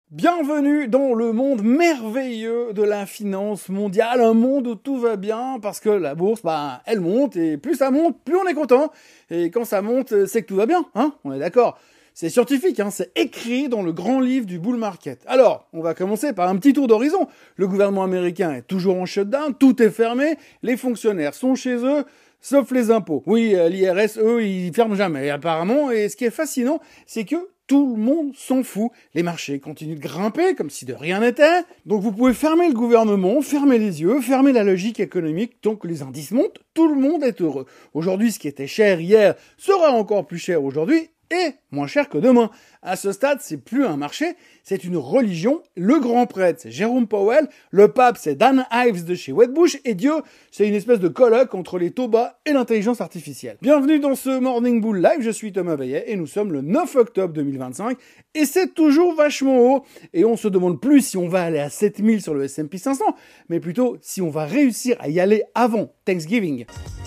Bienvenue dans le monde merveilleux de la finance mondiale, un monde où tout va bien parce que la bourse, elle monte et plus ça monte, plus on est content. Et quand ça monte, c'est que tout va bien, hein? On est d'accord. C'est scientifique, hein, c'est écrit dans le grand livre du bull market. Alors, on va commencer par un petit tour d'horizon. Le gouvernement américain est toujours en shutdown, tout est fermé, les fonctionnaires sont chez eux, sauf les impôts. Oui, l'IRS, eux, ils ferment jamais, apparemment. Et ce qui est fascinant, c'est que tout le monde s'en fout. Les marchés continuent de grimper comme si de rien n'était. Donc vous pouvez fermer le gouvernement, fermer les yeux, fermer la logique économique. Tant que les indices montent, tout le monde est heureux. Aujourd'hui, ce qui était cher hier sera encore plus cher aujourd'hui et moins cher que demain. À ce stade, c'est plus un marché, c'est une religion. Le grand prêtre, c'est Jérôme Powell. Le pape, c'est Dan Ives de chez Wedbush. Et Dieu, c'est une espèce de colloque entre les taux bas et l'intelligence artificielle. Bienvenue dans ce Morning Bull Live, je suis Thomas Veillet et nous sommes le 9 octobre 2025. Et c'est toujours vachement haut. Et on se demande plus si on va aller à 7000 sur le S&P 500, mais plutôt si on va réussir à y aller avant Thanksgiving.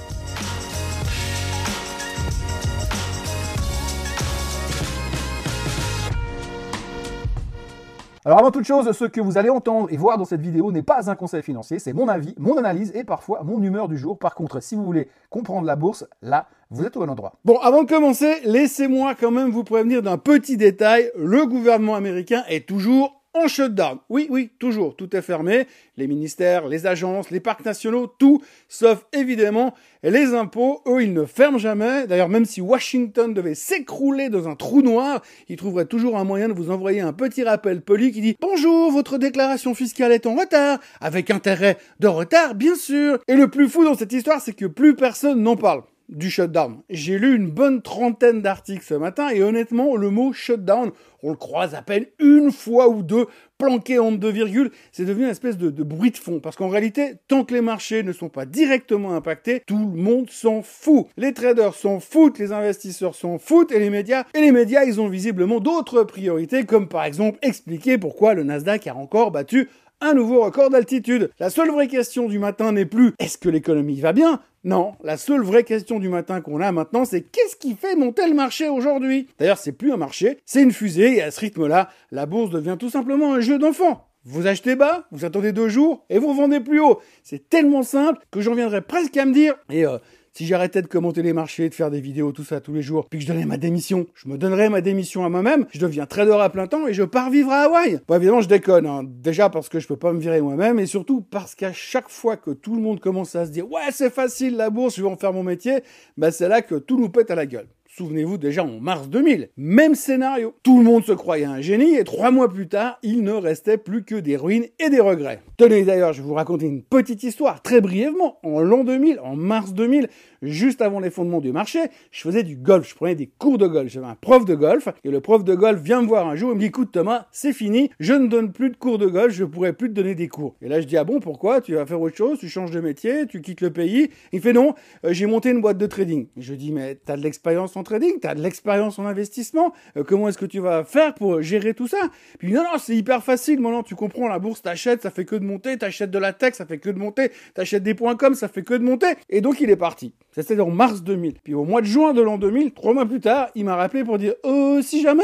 Alors avant toute chose, ce que vous allez entendre et voir dans cette vidéo n'est pas un conseil financier, c'est mon avis, mon analyse et parfois mon humeur du jour. Par contre, si vous voulez comprendre la bourse, là, vous êtes au bon endroit. Bon, avant de commencer, laissez-moi quand même vous prévenir d'un petit détail. Le gouvernement américain est toujours en shutdown. Oui, toujours. Tout est fermé. Les ministères, les agences, les parcs nationaux, tout, sauf évidemment les impôts. Eux, ils ne ferment jamais. D'ailleurs, même si Washington devait s'écrouler dans un trou noir, ils trouveraient toujours un moyen de vous envoyer un petit rappel poli qui dit « Bonjour, votre déclaration fiscale est en retard, avec intérêt de retard, bien sûr ». Et le plus fou dans cette histoire, c'est que plus personne n'en parle du shutdown. J'ai lu une bonne trentaine d'articles ce matin et honnêtement, le mot shutdown, on le croise à peine une fois ou deux, planqué entre deux virgules, c'est devenu une espèce de bruit de fond. Parce qu'en réalité, tant que les marchés ne sont pas directement impactés, tout le monde s'en fout. Les traders s'en foutent, les investisseurs s'en foutent et les médias, ils ont visiblement d'autres priorités, comme par exemple expliquer pourquoi le Nasdaq a encore battu un nouveau record d'altitude. La seule vraie question du matin n'est plus « Est-ce que l'économie va bien ?» Non, la seule vraie question du matin qu'on a maintenant, c'est qu'est-ce qui fait monter le marché aujourd'hui? D'ailleurs, c'est plus un marché, c'est une fusée, et à ce rythme-là, la bourse devient tout simplement un jeu d'enfant. Vous achetez bas, vous attendez 2 jours, et vous revendez plus haut. C'est tellement simple que j'en viendrais presque à me dire, si j'arrêtais de commenter les marchés, de faire des vidéos, tout ça tous les jours, puis que je donnais ma démission, je me donnerais ma démission à moi-même, je deviens trader à plein temps et je pars vivre à Hawaï. Bon, évidemment, je déconne, hein. Déjà parce que je peux pas me virer moi-même et surtout parce qu'à chaque fois que tout le monde commence à se dire « Ouais, c'est facile la bourse, je vais en faire mon métier », c'est là que tout nous pète à la gueule. Souvenez-vous déjà en mars 2000, même scénario. Tout le monde se croyait un génie et 3 mois plus tard, il ne restait plus que des ruines et des regrets. Tenez d'ailleurs, je vais vous raconter une petite histoire très brièvement. En l'an 2000, en mars 2000, juste avant l'effondrement du marché, je faisais du golf, je prenais des cours de golf. J'avais un prof de golf et le prof de golf vient me voir un jour et me dit « Écoute Thomas, c'est fini, je ne donne plus de cours de golf, je pourrai plus te donner des cours. » Et là je dis « Ah bon, pourquoi? Tu vas faire autre chose, tu changes de métier, tu quittes le pays ?» Il fait « Non, j'ai monté une boîte de trading. » Et je dis « Mais t'as de l'expérience en trading, t'as de l'expérience en investissement, comment est-ce que tu vas faire pour gérer tout ça? » Puis non, c'est hyper facile, maintenant tu comprends, la bourse t'achètes, ça fait que de monter, t'achètes de la tech, ça fait que de monter, t'achètes des .com, ça fait que de monter. Et donc il est parti. C'était en mars 2000. Puis au mois de juin de l'an 2000, 3 mois plus tard, il m'a rappelé pour dire si jamais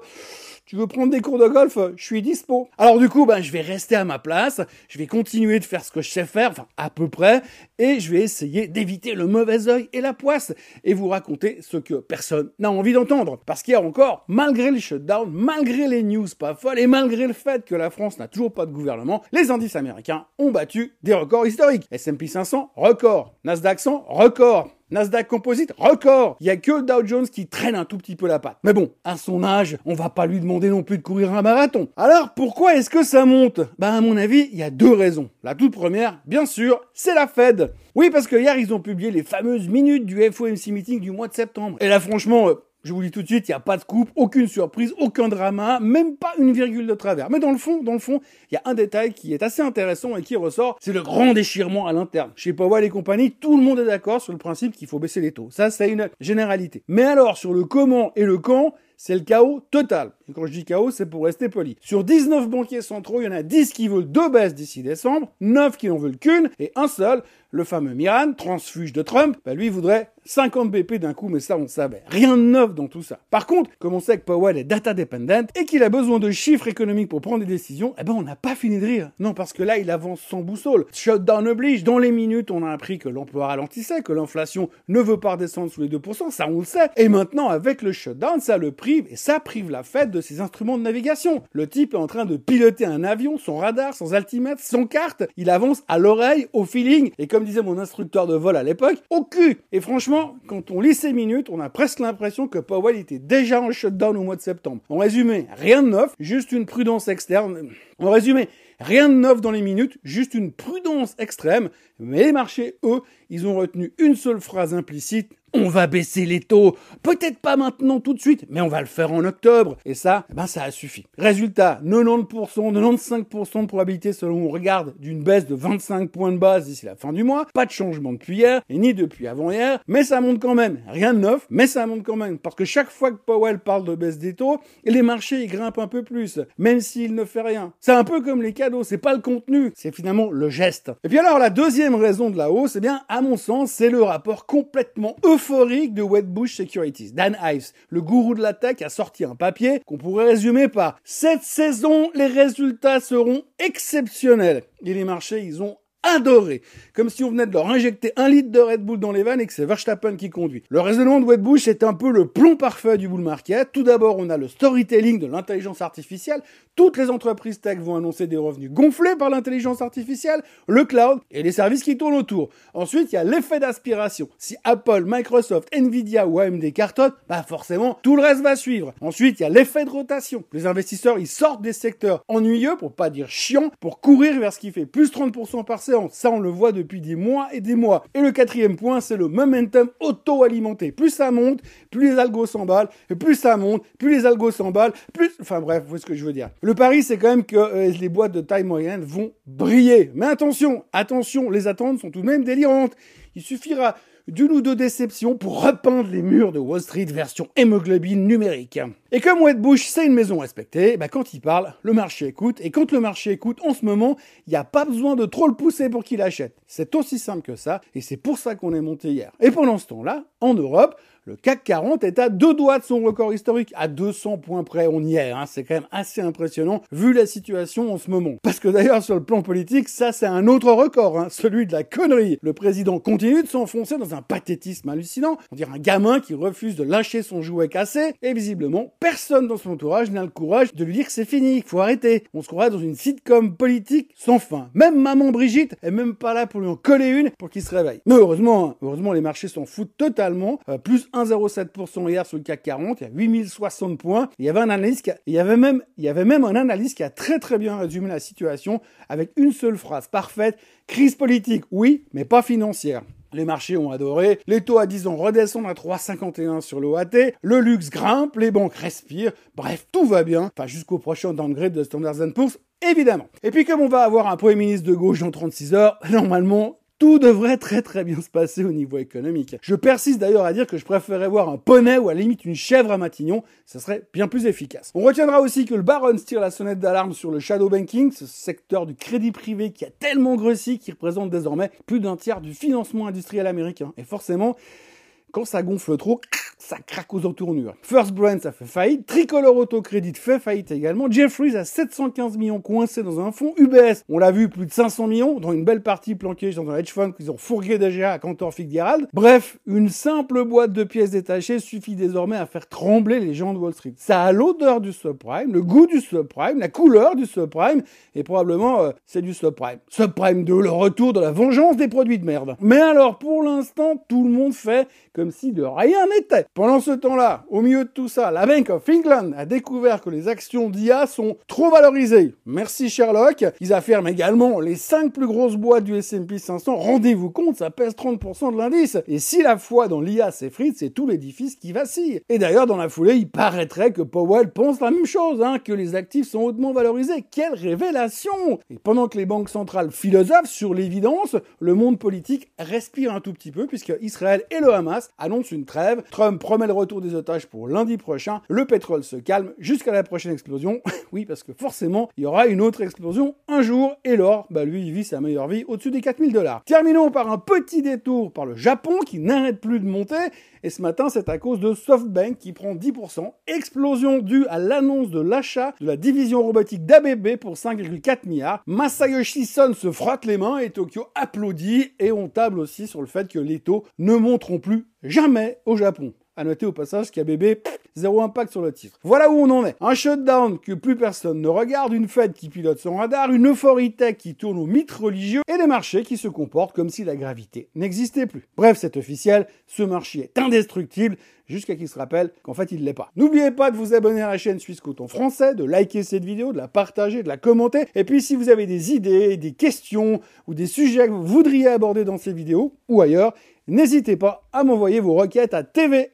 tu veux prendre des cours de golf, je suis dispo. Alors du coup, je vais rester à ma place, je vais continuer de faire ce que je sais faire, enfin à peu près, et je vais essayer d'éviter le mauvais œil et la poisse, et vous raconter ce que personne n'a envie d'entendre. Parce qu'il y a encore, malgré le shutdown, malgré les news pas folles, et malgré le fait que la France n'a toujours pas de gouvernement, les indices américains ont battu des records historiques. S&P 500, record. Nasdaq 100, record. Nasdaq Composite, record. Il y a que le Dow Jones qui traîne un tout petit peu la patte. Mais bon, à son âge, on va pas lui demander non plus de courir un marathon. Alors, pourquoi est-ce que ça monte? À mon avis, il y a 2 raisons. La toute première, bien sûr, c'est la Fed. Oui, parce que hier, ils ont publié les fameuses minutes du FOMC meeting du mois de septembre. Et là, franchement, je vous dis tout de suite, il n'y a pas de scoop, aucune surprise, aucun drama, même pas une virgule de travers. Mais dans le fond, il y a un détail qui est assez intéressant et qui ressort, c'est le grand déchirement à l'interne. Chez Powell et compagnie, tout le monde est d'accord sur le principe qu'il faut baisser les taux. Ça, c'est une généralité. Mais alors, sur le comment et le quand, c'est le chaos total. Et quand je dis chaos, c'est pour rester poli. Sur 19 banquiers centraux, il y en a 10 qui veulent 2 baisses d'ici décembre, 9 qui n'en veulent qu'une, et un seul, le fameux Miran, transfuge de Trump, lui voudrait 50 BP d'un coup, mais ça on le savait. Rien de neuf dans tout ça. Par contre, comme on sait que Powell est data dependent et qu'il a besoin de chiffres économiques pour prendre des décisions, on n'a pas fini de rire. Non, parce que là, il avance sans boussole. Shutdown oblige. Dans les minutes, on a appris que l'emploi ralentissait, que l'inflation ne veut pas redescendre sous les 2%, ça on le sait. Et maintenant, avec le shutdown, ça le prive, et ça prive la Fed de ses instruments de navigation. Le type est en train de piloter un avion sans radar, sans altimètre, sans carte. Il avance à l'oreille, au feeling, et comme disait mon instructeur de vol à l'époque, au cul. Et franchement, quand on lit ces minutes, on a presque l'impression que Powell était déjà en shutdown au mois de septembre. En résumé, rien de neuf, juste une prudence externe. En résumé, rien de neuf dans les minutes, juste une prudence extrême. Mais les marchés, eux, ils ont retenu une seule phrase implicite. On va baisser les taux. Peut-être pas maintenant tout de suite, mais on va le faire en octobre. Et ça, ça a suffi. Résultat, 90%, 95% de probabilité selon on regarde d'une baisse de 25 points de base d'ici la fin du mois. Pas de changement depuis hier, et ni depuis avant-hier. Mais ça monte quand même. Rien de neuf, mais ça monte quand même. Parce que chaque fois que Powell parle de baisse des taux, les marchés, ils grimpent un peu plus. Même s'il ne fait rien. C'est un peu comme les cadeaux. C'est pas le contenu. C'est finalement le geste. Et puis alors, la deuxième raison de la hausse, à mon sens, c'est le rapport complètement euphorique de Wedbush Securities. Dan Ives, le gourou de la tech, a sorti un papier qu'on pourrait résumer par « Cette saison, les résultats seront exceptionnels ». Et les marchés, ils ont adoré. Comme si on venait de leur injecter 1 litre de Red Bull dans les veines et que c'est Verstappen qui conduit. Le raisonnement de Wedbush est un peu le plomb parfait du bull market. Tout d'abord, on a le storytelling de l'intelligence artificielle. Toutes les entreprises tech vont annoncer des revenus gonflés par l'intelligence artificielle, le cloud et les services qui tournent autour. Ensuite, il y a l'effet d'aspiration. Si Apple, Microsoft, Nvidia ou AMD cartonnent, forcément, tout le reste va suivre. Ensuite, il y a l'effet de rotation. Les investisseurs, ils sortent des secteurs ennuyeux, pour pas dire chiants, pour courir vers ce qui fait plus 30% par séance. Ça, on le voit depuis des mois et des mois. Et le quatrième point, c'est le momentum auto-alimenté. Plus ça monte, plus les algos s'emballent, et plus ça monte, plus les algos s'emballent, plus... Enfin bref, vous voyez ce que je veux dire. Le pari, c'est quand même que les boîtes de taille moyenne vont briller. Mais attention, les attentes sont tout de même délirantes. Il suffira d'une ou deux déceptions pour repeindre les murs de Wall Street version hémoglobine numérique. Et comme Wedbush, c'est une maison respectée, quand il parle, le marché écoute. Et quand le marché écoute, en ce moment, il n'y a pas besoin de trop le pousser pour qu'il achète. C'est aussi simple que ça, et c'est pour ça qu'on est monté hier. Et pendant ce temps-là, en Europe, le CAC 40 est à 2 doigts de son record historique, à 200 points près, on y est, c'est quand même assez impressionnant, vu la situation en ce moment. Parce que d'ailleurs, sur le plan politique, ça c'est un autre record, celui de la connerie. Le président continue de s'enfoncer dans un pathétisme hallucinant, on dirait un gamin qui refuse de lâcher son jouet cassé, et visiblement, personne dans son entourage n'a le courage de lui dire que c'est fini, qu'il faut arrêter. On se croirait dans une sitcom politique sans fin. Même maman Brigitte est même pas là pour lui en coller une pour qu'il se réveille. Mais heureusement, les marchés s'en foutent totalement, plus 1,07% hier sur le CAC 40, il y a 8060 points. Il y avait même un analyste qui a très très bien résumé la situation avec une seule phrase parfaite: crise politique, oui, mais pas financière. Les marchés ont adoré, les taux à 10 ans redescendent à 3,51 sur l'OAT, le luxe grimpe, les banques respirent, bref, tout va bien, jusqu'au prochain downgrade de Standard & Poor's, évidemment. Et puis comme on va avoir un Premier ministre de gauche dans 36 heures, normalement, tout devrait très très bien se passer au niveau économique. Je persiste d'ailleurs à dire que je préférerais voir un poney ou à la limite une chèvre à Matignon, ça serait bien plus efficace. On retiendra aussi que le Barron's tire la sonnette d'alarme sur le shadow banking, ce secteur du crédit privé qui a tellement grossi qu'il représente désormais plus d'un tiers du financement industriel américain. Et forcément, quand ça gonfle trop, ça craque aux entournures. First Brand, ça fait faillite. Tricolor Autocrédit fait faillite également. Jefferies a 715 millions coincés dans un fonds. UBS, on l'a vu, plus de 500 millions, dont une belle partie planquée dans un hedge fund qu'ils ont fourgué déjà à Cantor Fitzgerald. Bref, une simple boîte de pièces détachées suffit désormais à faire trembler les gens de Wall Street. Ça a l'odeur du subprime, le goût du subprime, la couleur du subprime, et probablement c'est du subprime. Subprime 2, le retour de la vengeance des produits de merde. Mais alors, pour l'instant, tout le monde fait comme si de rien n'était. Pendant ce temps-là, au milieu de tout ça, la Bank of England a découvert que les actions d'IA sont trop valorisées. Merci Sherlock. Ils affirment également les 5 plus grosses boîtes du S&P 500. Rendez-vous compte, ça pèse 30% de l'indice. Et si la foi dans l'IA s'effrite, c'est tout l'édifice qui vacille. Et d'ailleurs, dans la foulée, il paraîtrait que Powell pense la même chose, que les actifs sont hautement valorisés. Quelle révélation! Et pendant que les banques centrales philosophent sur l'évidence, le monde politique respire un tout petit peu puisque Israël et le Hamas annoncent une trêve. Trump Trump promet le retour des otages pour lundi prochain, le pétrole se calme jusqu'à la prochaine explosion. Oui, parce que forcément, il y aura une autre explosion un jour, et l'or, lui, il vit sa meilleure vie au-dessus des 4 000 $. Terminons par un petit détour par le Japon qui n'arrête plus de monter, et ce matin, c'est à cause de SoftBank qui prend 10%, explosion due à l'annonce de l'achat de la division robotique d'ABB pour 5,4 milliards. Masayoshi Son se frotte les mains et Tokyo applaudit, et on table aussi sur le fait que les taux ne monteront plus jamais au Japon. À noter au passage qu'ABB, zéro impact sur le titre. Voilà où on en est. Un shutdown que plus personne ne regarde, une Fed qui pilote son radar, une euphorie tech qui tourne au mythe religieux et des marchés qui se comportent comme si la gravité n'existait plus. Bref, c'est officiel, ce marché est indestructible jusqu'à qu'il se rappelle qu'en fait il l'est pas. N'oubliez pas de vous abonner à la chaîne Swissquote en français, de liker cette vidéo, de la partager, de la commenter. Et puis si vous avez des idées, des questions ou des sujets que vous voudriez aborder dans ces vidéos ou ailleurs, n'hésitez pas à m'envoyer vos requêtes à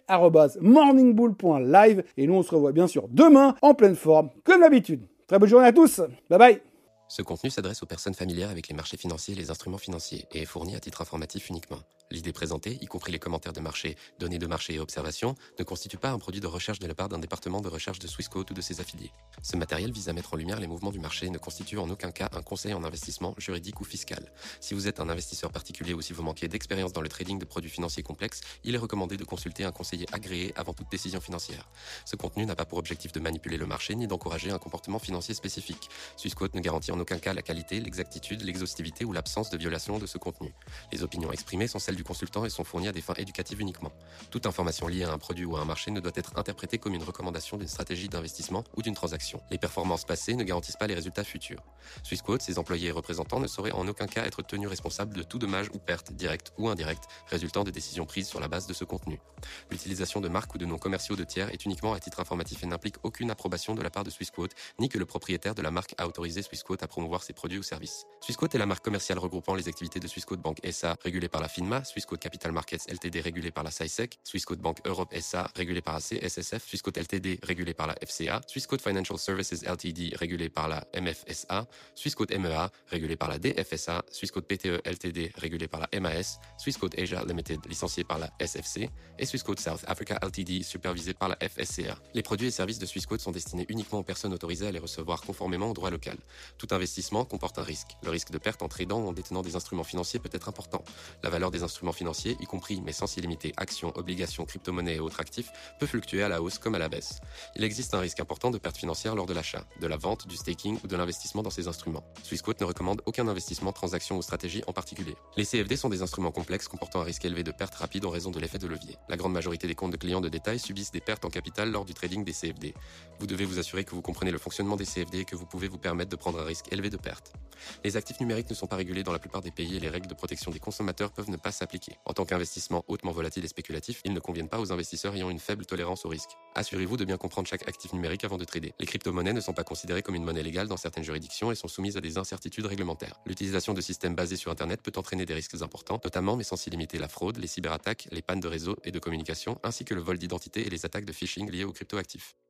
tv@morningbull.live et nous on se revoit bien sûr demain en pleine forme comme d'habitude. Très bonne journée à tous, bye bye. Ce contenu s'adresse aux personnes familières avec les marchés financiers et les instruments financiers et est fourni à titre informatif uniquement. L'idée présentée, y compris les commentaires de marché, données de marché et observations, ne constitue pas un produit de recherche de la part d'un département de recherche de Swissquote ou de ses affiliés. Ce matériel vise à mettre en lumière les mouvements du marché et ne constitue en aucun cas un conseil en investissement juridique ou fiscal. Si vous êtes un investisseur particulier ou si vous manquez d'expérience dans le trading de produits financiers complexes, il est recommandé de consulter un conseiller agréé avant toute décision financière. Ce contenu n'a pas pour objectif de manipuler le marché ni d'encourager un comportement financier spécifique. Swissquote ne garantit en aucun cas la qualité, l'exactitude, l'exhaustivité ou l'absence de violation de ce contenu. Les opinions exprimées sont celles du consultant et sont fournies à des fins éducatives uniquement. Toute information liée à un produit ou à un marché ne doit être interprétée comme une recommandation d'une stratégie d'investissement ou d'une transaction. Les performances passées ne garantissent pas les résultats futurs. Swissquote, ses employés et représentants ne sauraient en aucun cas être tenus responsables de tout dommage ou perte, directe ou indirecte, résultant de décisions prises sur la base de ce contenu. L'utilisation de marques ou de noms commerciaux de tiers est uniquement à titre informatif et n'implique aucune approbation de la part de Swissquote, ni que le propriétaire de la marque a autorisé Swissquote à promouvoir ses produits ou services. Swissquote est la marque commerciale regroupant les activités de Swissquote Bank SA, régulée par la FINMA, Swissquote Capital Markets Ltd, régulée par la SISEC, Swissquote Bank Europe SA, régulée par la CSSF, Swissquote Ltd, régulée par la FCA, Swissquote Financial Services Ltd, régulée par la MFSA, Swissquote MEA, régulée par la DFSA, Swissquote PTE Ltd, régulée par la MAS, Swissquote Asia Limited, licenciée par la SFC, et Swissquote South Africa Ltd, supervisée par la FSCA. Les produits et services de Swissquote sont destinés uniquement aux personnes autorisées à les recevoir conformément au droit local. Tout investissement comporte un risque. Le risque de perte en tradant ou en détenant des instruments financiers peut être important. La valeur des instruments financiers, y compris mais sans s'y limiter actions, obligations, crypto-monnaies et autres actifs, peut fluctuer à la hausse comme à la baisse. Il existe un risque important de perte financière lors de l'achat, de la vente, du staking ou de l'investissement dans ces instruments. Swissquote ne recommande aucun investissement, transaction ou stratégie en particulier. Les CFD sont des instruments complexes comportant un risque élevé de perte rapide en raison de l'effet de levier. La grande majorité des comptes de clients de détail subissent des pertes en capital lors du trading des CFD. Vous devez vous assurer que vous comprenez le fonctionnement des CFD et que vous pouvez vous permettre de prendre un risque élevé de perte. Les actifs numériques ne sont pas régulés dans la plupart des pays et les règles de protection des consommateurs peuvent ne pas s'appliquer. En tant qu'investissement hautement volatile et spéculatif, ils ne conviennent pas aux investisseurs ayant une faible tolérance au risque. Assurez-vous de bien comprendre chaque actif numérique avant de trader. Les crypto-monnaies ne sont pas considérées comme une monnaie légale dans certaines juridictions et sont soumises à des incertitudes réglementaires. L'utilisation de systèmes basés sur Internet peut entraîner des risques importants, notamment mais sans s'y limiter la fraude, les cyberattaques, les pannes de réseau et de communication, ainsi que le vol d'identité et les attaques de phishing liées aux cryptoactifs.